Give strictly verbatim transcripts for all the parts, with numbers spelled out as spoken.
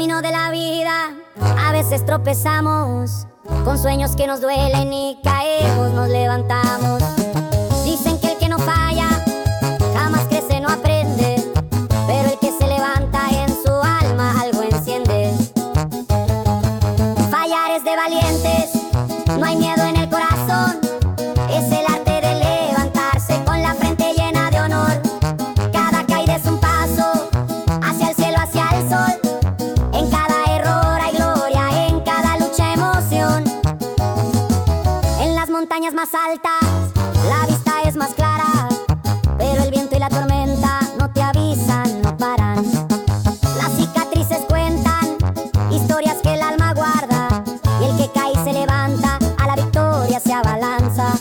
camino de la vida a veces tropezamos con sueños que nos duelen y caemos, nos levantamos. Dicen que el que no falla jamás crece, no aprende, pero el que se levanta en su alma algo enciende. Fallar es de valientes, no hay miedo en el corazón. Es el arte de levantarse con la frente llena de honor. Cada caída es un paso hacia el cielo, hacia el sol. En cada error hay gloria, en cada lucha emoción. En las montañas más altas la vista es más clara, pero el viento y la tormenta no te avisan, no paran. Las cicatrices cuentan historias que el alma guarda, y el que cae y se levanta a la victoria se abalanza.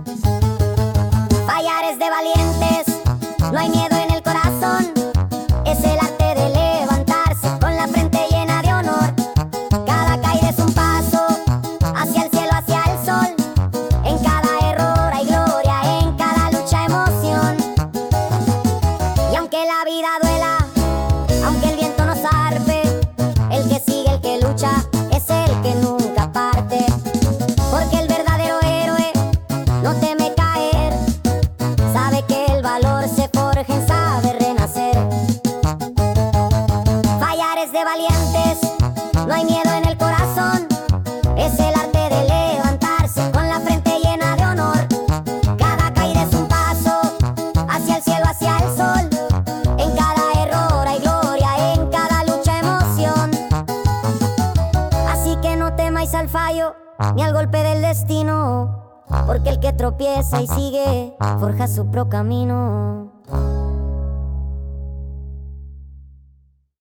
Fallar es de valientes, no hay miedo en el corazón. Es el arte de levantarse con la frente llena de honor. Cada caída es un paso hacia el cielo, hacia el sol. En cada error hay gloria, en cada lucha emoción. Y aunque la vida duela, aunque el viento nos zarpe, el que sigue, el que lucha, es el que nunca parte. Porque el verdadero héroe no teme caer, sabe que el valor se forja en saber renacer. Fallar es de valientes, no hay miedo en el corazón. Es el arte de levantarse con la frente llena de honor. Cada caída es un paso hacia el cielo, hacia el sol. En cada error hay gloria, en cada lucha emoción. Así que no temáis al fallo ni al golpe del destino, porque el que tropieza y sigue forja su propio camino.